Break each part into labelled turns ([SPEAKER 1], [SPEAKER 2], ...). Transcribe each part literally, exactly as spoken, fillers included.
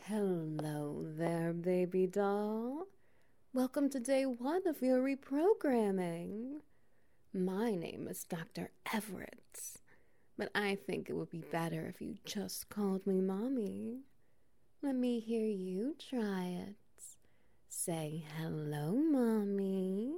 [SPEAKER 1] Hello there, baby doll. Welcome to day one of your reprogramming. My name is Doctor Everett, but I think it would be better if you just called me Mommy. Let me hear you try it. Say hello, Mommy.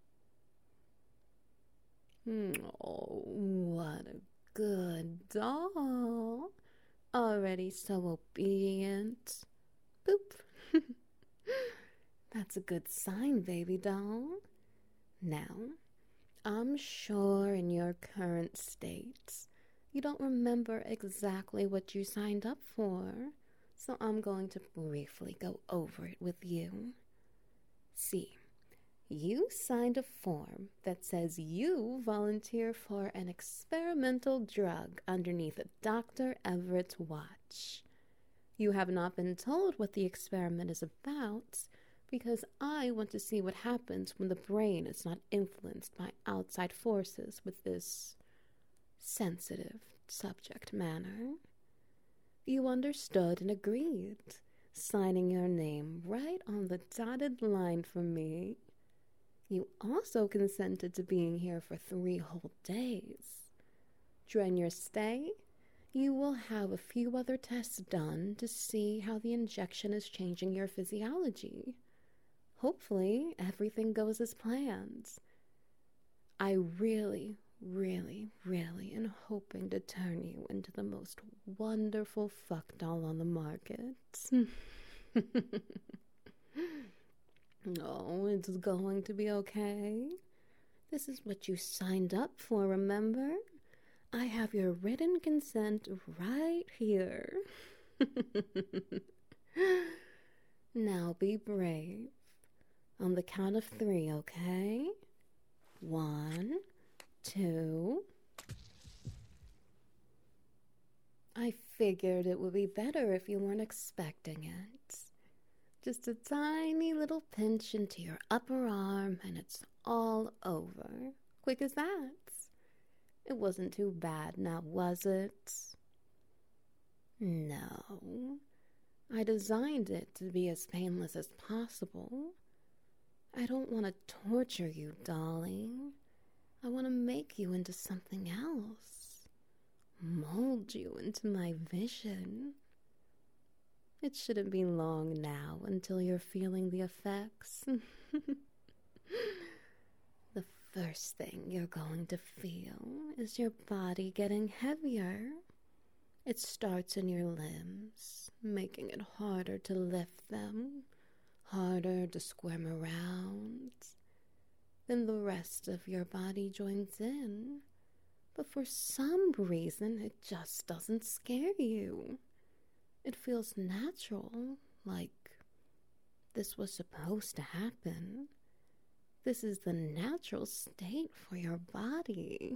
[SPEAKER 1] Oh, what a good doll. Already so obedient. Boop. That's a good sign, baby doll. Now, I'm sure in your current state, you don't remember exactly what you signed up for, so I'm going to briefly go over it with you. See, you signed a form that says you volunteer for an experimental drug underneath Doctor Everett's watch. You have not been told what the experiment is about because I want to see what happens when the brain is not influenced by outside forces with this sensitive subject matter. You understood and agreed, signing your name right on the dotted line for me. You also consented to being here for three whole days. During your stay, you will have a few other tests done to see how the injection is changing your physiology. Hopefully, everything goes as planned. I really, really, really am hoping to turn you into the most wonderful fuck doll on the market. Oh, it's going to be okay. This is what you signed up for, remember? I have your written consent right here. Now be brave. On the count of three, okay? One, two. I figured it would be better if you weren't expecting it. Just a tiny little pinch into your upper arm and it's all over. Quick as that. It wasn't too bad now, was it? No. I designed it to be as painless as possible. I don't want to torture you, darling. I want to make you into something else. Mold you into my vision. It shouldn't be long now until you're feeling the effects. The first thing you're going to feel is your body getting heavier. It starts in your limbs, making it harder to lift them, harder to squirm around. Then the rest of your body joins in, but for some reason it just doesn't scare you. It feels natural, like this was supposed to happen. This is the natural state for your body.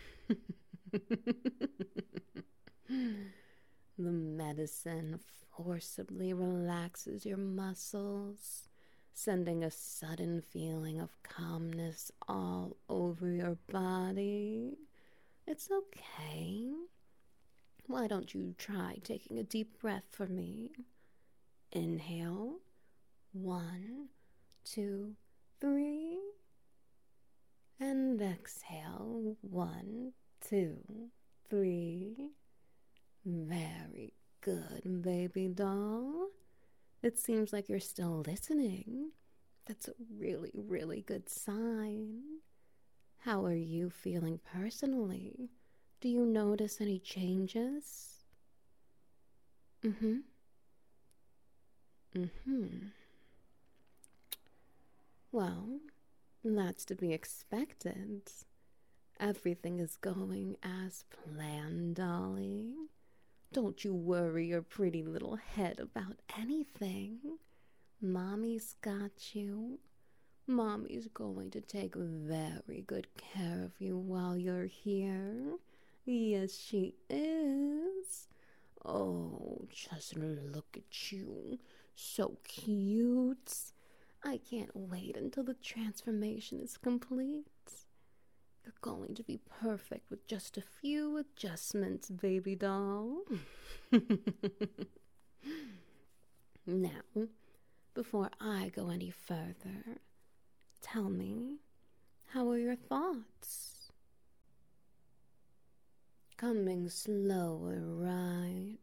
[SPEAKER 1] The medicine forcibly relaxes your muscles, sending a sudden feeling of calmness all over your body. It's okay. Why don't you try taking a deep breath for me? Inhale. One, two, three. And exhale. One, two, three. Very good, baby doll. It seems like you're still listening. That's a really, really good sign. How are you feeling personally? Do you notice any changes? Mm-hmm. Mm-hmm. Well, that's to be expected. Everything is going as planned, darling. Don't you worry your pretty little head about anything. Mommy's got you. Mommy's going to take very good care of you while you're here. Yes, she is. Oh, just look at you. So cute. I can't wait until the transformation is complete. You're going to be perfect with just a few adjustments, baby doll. Now, before I go any further, tell me, how are your thoughts? Coming slower, right?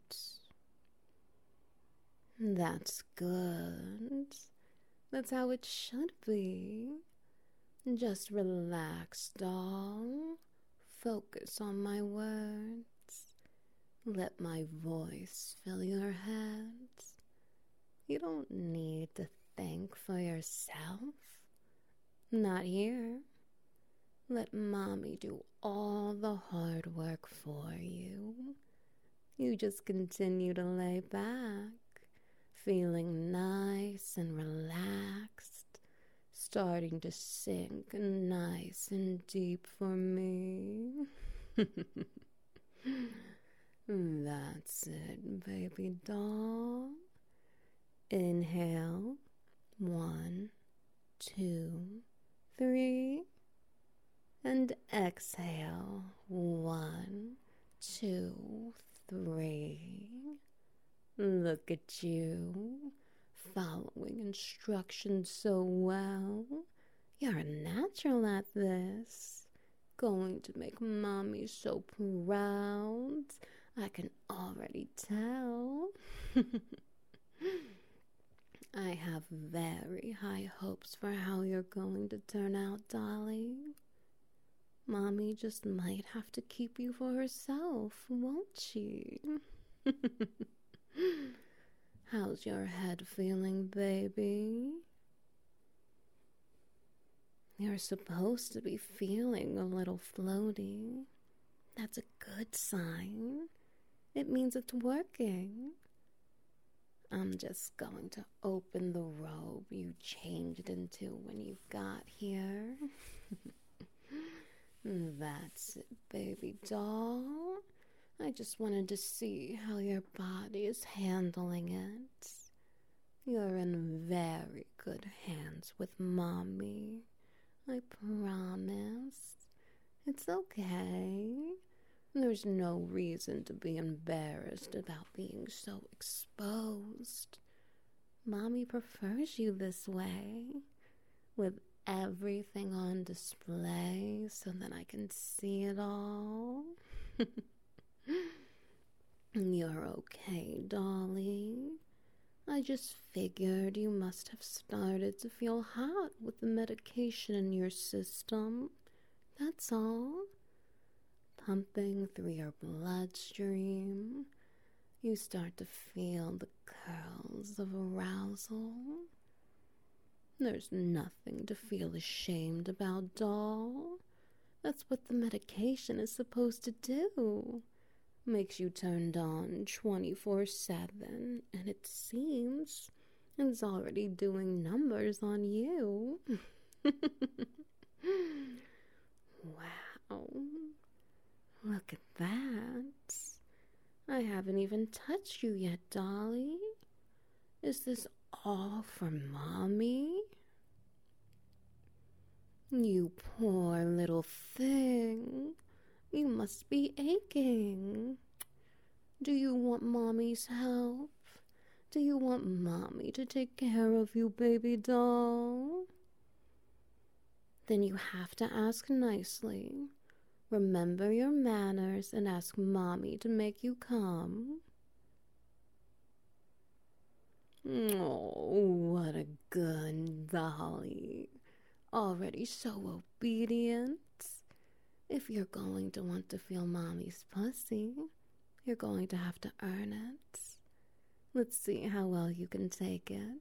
[SPEAKER 1] That's good. That's how it should be. Just relax, doll. Focus on my words. Let my voice fill your head. You don't need to think for yourself. Not here. Let mommy do all the hard work for you. You just continue to lay back, feeling nice and relaxed, starting to sink nice and deep for me. That's it, baby doll. Inhale. One, two, three. And exhale. One, two, three. Look at you, following instructions so well. You're a natural at this. Going to make mommy so proud. I can already tell. I have very high hopes for how you're going to turn out, Dolly. Mommy just might have to keep you for herself, won't she? How's your head feeling, baby? You're supposed to be feeling a little floaty. That's a good sign. It means it's working. I'm just going to open the robe you changed into when you got here. That's it, baby doll. I just wanted to see how your body is handling it. You're in very good hands with mommy. I promise. It's okay. There's no reason to be embarrassed about being so exposed. Mommy prefers you this way, with everything on display so that I can see it all. You're okay, Dolly. I just figured you must have started to feel hot with the medication in your system. That's all. Pumping through your bloodstream, you start to feel the curls of arousal. There's nothing to feel ashamed about, doll. That's what the medication is supposed to do. Makes you turned on twenty-four seven, and it seems it's already doing numbers on you. Wow. Look at that. I haven't even touched you yet, Dolly. Is this all for mommy? You poor little thing. You must be aching. Do you want mommy's help? Do you want mommy to take care of you, baby doll? Then you have to ask nicely. Remember your manners and ask mommy to make you come. Oh, what a good Dolly. Already so obedient. If you're going to want to feel mommy's pussy, you're going to have to earn it. Let's see how well you can take it.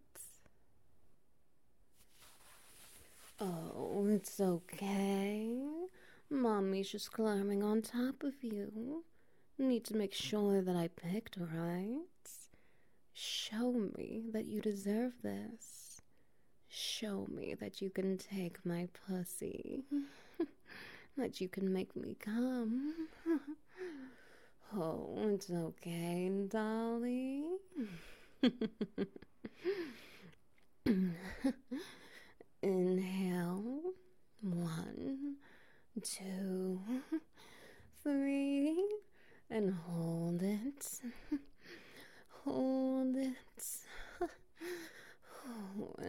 [SPEAKER 1] Oh, it's okay. Mommy's just climbing on top of you. Need to make sure that I picked right. Show me that you deserve this. Show me that you can take my pussy. That you can make me come. Oh, it's okay, Dolly. Inhale. One, two, three, and hold it. Hold it.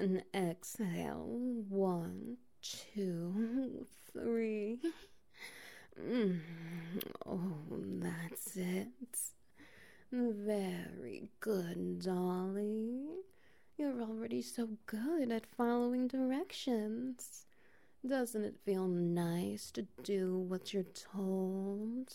[SPEAKER 1] and exhale. One, two, three. Mm. Oh, that's it. Very good, Dolly. You're already so good at following directions. Doesn't it feel nice to do what you're told?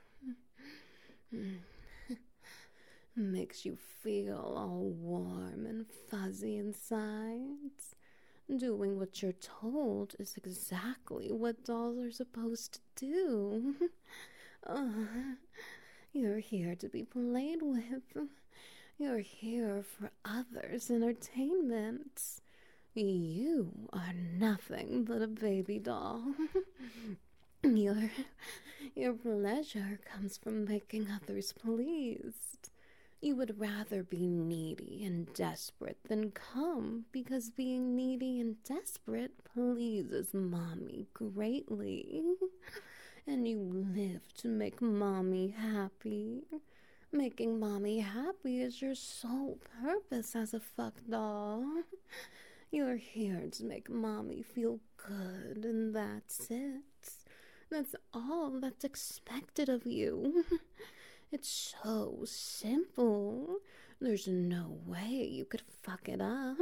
[SPEAKER 1] Makes you feel all warm and fuzzy inside. Doing what you're told is exactly what dolls are supposed to do. uh, you're here to be played with. You're here for others' entertainment. You are nothing but a baby doll. your, your pleasure comes from making others pleased. You would rather be needy and desperate than come because being needy and desperate pleases Mommy greatly. And you live to make Mommy happy. Making Mommy happy is your sole purpose as a fuck doll. You're here to make Mommy feel good, and that's it. That's all that's expected of you. It's so simple. There's no way you could fuck it up.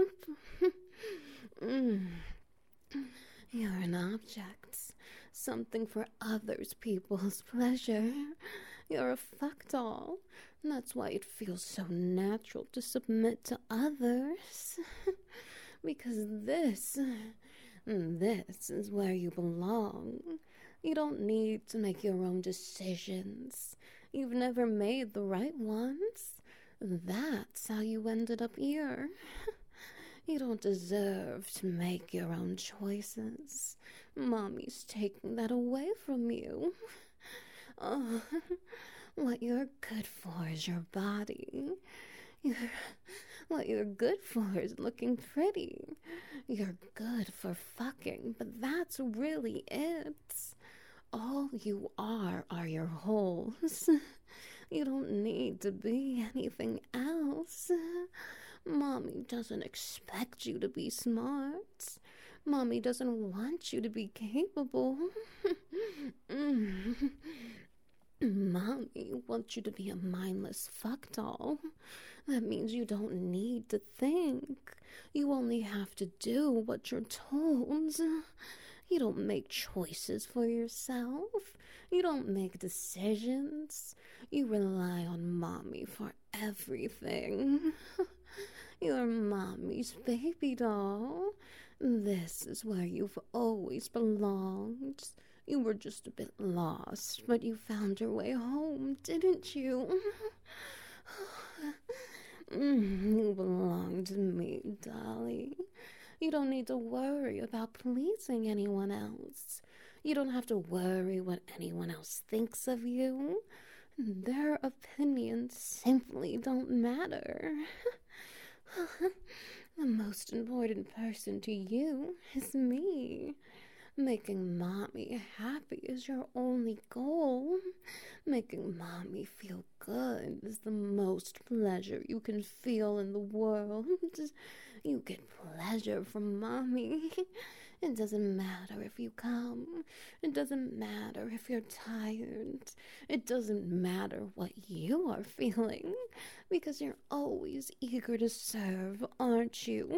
[SPEAKER 1] mm. You're an object. Something for others people's pleasure. You're a fuck doll. And that's why it feels so natural to submit to others. Because this, this is where you belong. You don't need to make your own decisions. You've never made the right ones. That's how you ended up here. You don't deserve to make your own choices. Mommy's taking that away from you. Oh, what you're good for is your body. You're, what you're good for is looking pretty. You're good for fucking, but that's really it. All you are are your holes. You don't need to be anything else. Mommy doesn't expect you to be smart. Mommy doesn't want you to be capable. mm. Mommy wants you to be a mindless fuck doll. That means you don't need to think. You only have to do what you're told. You don't make choices for yourself. You don't make decisions. You rely on Mommy for everything. You're Mommy's baby doll. This is where you've always belonged. You were just a bit lost, but you found your way home, didn't you? You belong to me, Dolly. You don't need to worry about pleasing anyone else. You don't have to worry what anyone else thinks of you. Their opinions simply don't matter. The most important person to you is me. Making Mommy happy is your only goal. Making Mommy feel good is the most pleasure you can feel in the world. You get pleasure from Mommy. It doesn't matter if you come. It doesn't matter if you're tired. It doesn't matter what you are feeling, because you're always eager to serve, aren't you?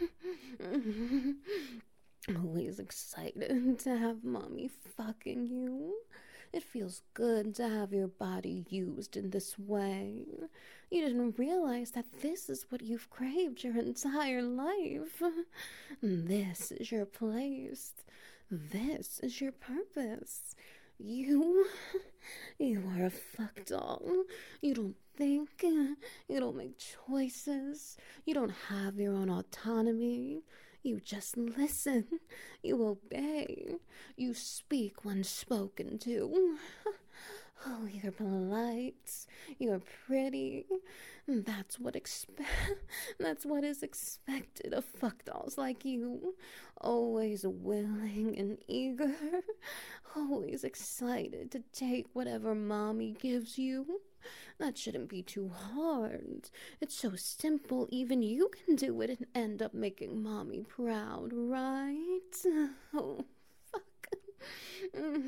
[SPEAKER 1] Always excited to have Mommy fucking you. It feels good to have your body used in this way. You didn't realize that this is what you've craved your entire life. This is your place. This is your purpose. You, you are a fuck doll. You don't think. You don't make choices. You don't have your own autonomy. You just listen. You obey. You speak when spoken to. Oh, you're polite. You're pretty. That's what expe- That's what is expected of fuck dolls like you. Always willing and eager. Always excited to take whatever Mommy gives you. That shouldn't be too hard. It's so simple, even you can do it and end up making mommy proud, right? Oh, fuck.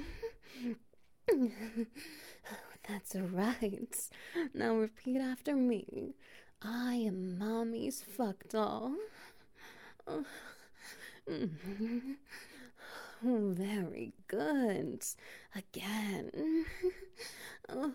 [SPEAKER 1] That's right. Now repeat after me. I am mommy's fuck doll. Oh, very good. Again. Oh.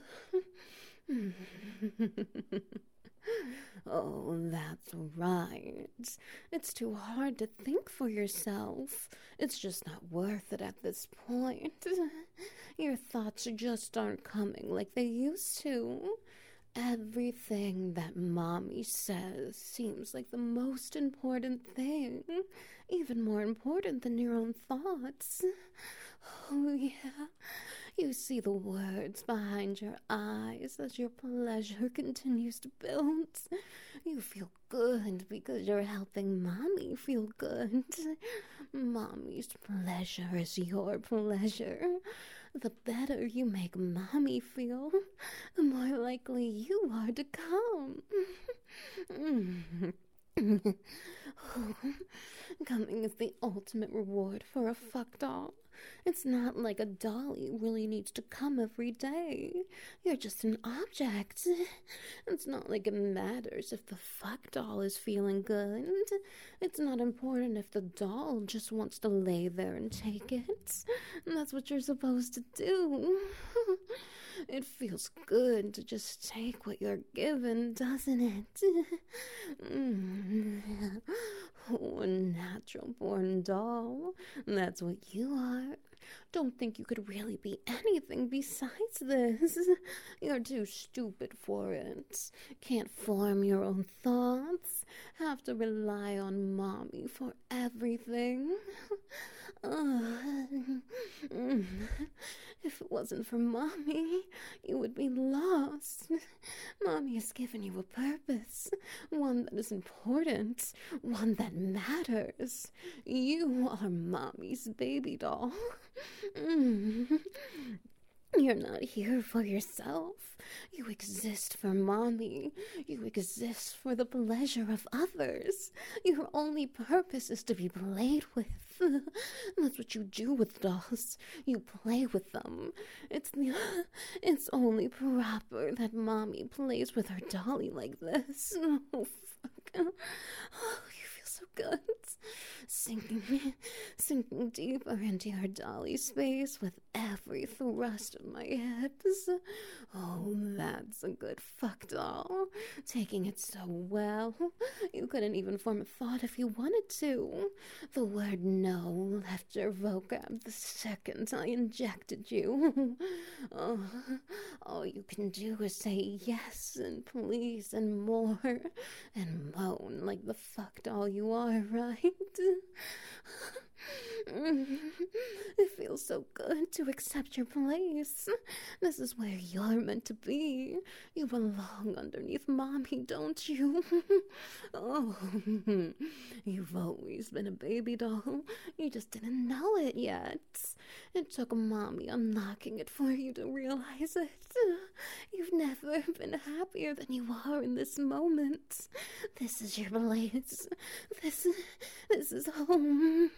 [SPEAKER 1] Oh, that's right. It's too hard to think for yourself. It's just not worth it at this point. Your thoughts just aren't coming like they used to. Everything that mommy says seems like the most important thing, even more important than your own thoughts. Oh, yeah. You see the words behind your eyes as your pleasure continues to build. You feel good because you're helping mommy feel good. Mommy's pleasure is your pleasure. The better you make mommy feel, the more likely you are to come. Coming is the ultimate reward for a fuck doll. It's not like a dolly really needs to come every day. You're just an object. It's not like it matters if the fuck doll is feeling good. It's not important if the doll just wants to lay there and take it. And that's what you're supposed to do. It feels good to just take what you're given, doesn't it? Mm. Oh, a natural-born doll. That's what you are. Don't think you could really be anything besides this. You're too stupid for it. Can't form your own thoughts. Have to rely on mommy for everything. Uh, if it wasn't for mommy, you would be lost. Mommy has given you a purpose, one that is important, one that matters. You are mommy's baby doll. Mm. You're not here for yourself. You exist for mommy. You exist for the pleasure of others. Your only purpose is to be played with. That's what you do with dolls. You play with them. It's the, it's only proper that mommy plays with her dolly like this. Oh, fuck. Oh, you feel so good. Sinking, sinking deeper into your dolly space with every thrust of my hips. Oh, that's a good fuck doll. Taking it so well. You couldn't even form a thought if you wanted to. The word no left your vocab the second I injected you. Oh, all you can do is say yes and please and more and moan like the fuck doll you are, right? It feels so good to accept your place. This is where you're meant to be. You belong underneath mommy, don't you? Oh, you've always been a baby doll. You just didn't know it yet. It took mommy unlocking it for you to realize it. You've never been happier than you are in this moment. This is your place. This, this is home.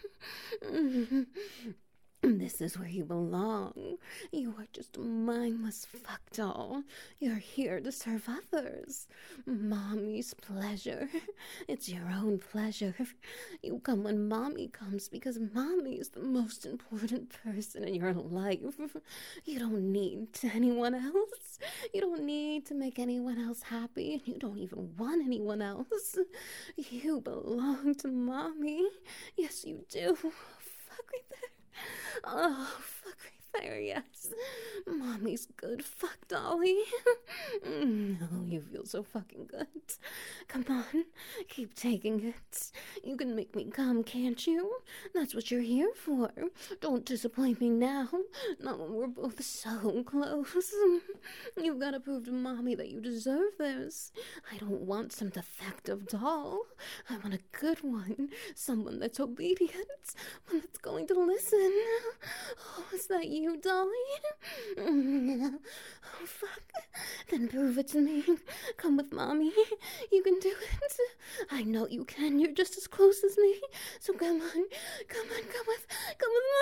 [SPEAKER 1] This is where you belong. You are just a mindless fuck doll. You're here to serve others. Mommy's pleasure. It's your own pleasure. You come when mommy comes because mommy is the most important person in your life. You don't need anyone else. You don't need to make anyone else happy, and you don't even want anyone else. You belong to mommy. Yes, you do. Fuck right there. Oh, fuck right there, yes. Mommy's good fuck, dolly. Oh, you feel so fucking good. Come on, keep taking it. You can make me come, can't you? That's what you're here for. Don't disappoint me now. Not when we're both so close. You've got to prove to mommy that you deserve this. I don't want some defective doll. I want a good one. Someone that's obedient. One that's going to listen. Oh, is that you? you, Dolly? Oh, fuck. Then prove it to me. Come with Mommy. You can do it. I know you can. You're just as close as me. So come on. Come on, come with, come with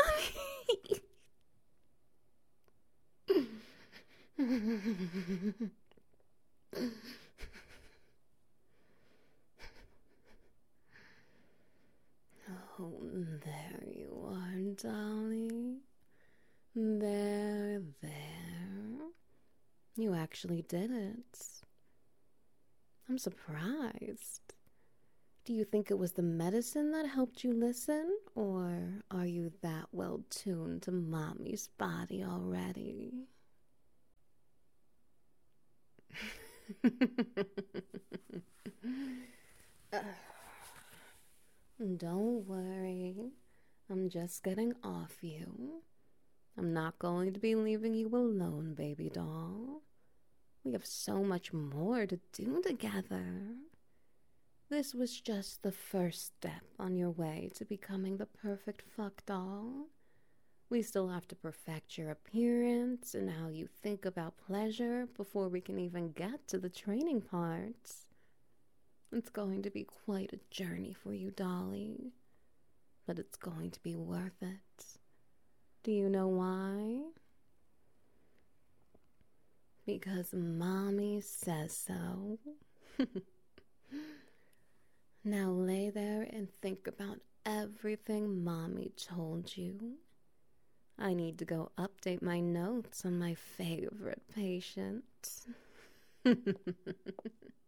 [SPEAKER 1] Mommy. Oh, there you are, Dolly. There, there. You actually did it. I'm surprised. Do you think it was the medicine that helped you listen? Or are you that well tuned to Mommy's body already? uh. Don't worry, I'm just getting off you. I'm not going to be leaving you alone, baby doll. We have so much more to do together. This was just the first step on your way to becoming the perfect fuck doll. We still have to perfect your appearance and how you think about pleasure before we can even get to the training parts. It's going to be quite a journey for you, Dolly, but it's going to be worth it. Do you know why? Because Mommy says so. Now lay there and think about everything Mommy told you. I need to go update my notes on my favorite patient.